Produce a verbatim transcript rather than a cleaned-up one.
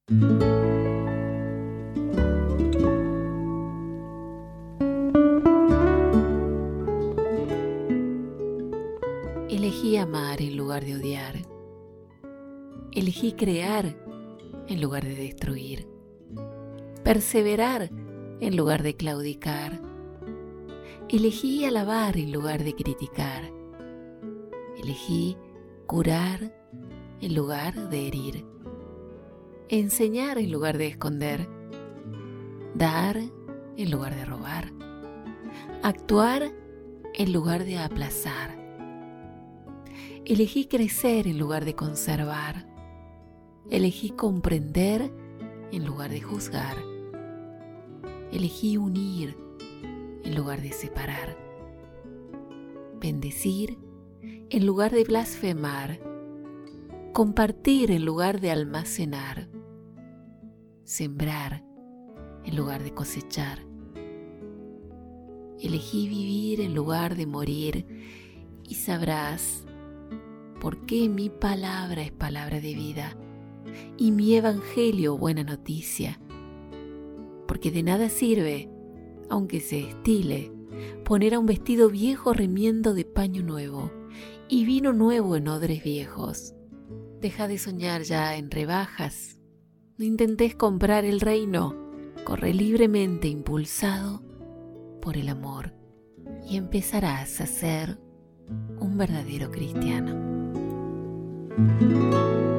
Elegí amar en lugar de odiar. Elegí crear en lugar de destruir. Perseverar en lugar de claudicar. Elegí alabar en lugar de criticar. Elegí curar en lugar de herir. Enseñar en lugar de esconder. Dar en lugar de robar. Actuar en lugar de aplazar. Elegí crecer en lugar de conservar. Elegí comprender en lugar de juzgar. Elegí unir en lugar de separar. Bendecir en lugar de blasfemar. Compartir en lugar de almacenar. Sembrar en lugar de cosechar. Elegí vivir en lugar de morir y sabrás por qué mi palabra es palabra de vida y mi evangelio buena noticia. Porque de nada sirve, aunque se estile, poner a un vestido viejo remiendo de paño nuevo y vino nuevo en odres viejos. Deja de soñar ya en rebajas. No intentes comprar el reino. Corre libremente impulsado por el amor y empezarás a ser un verdadero cristiano.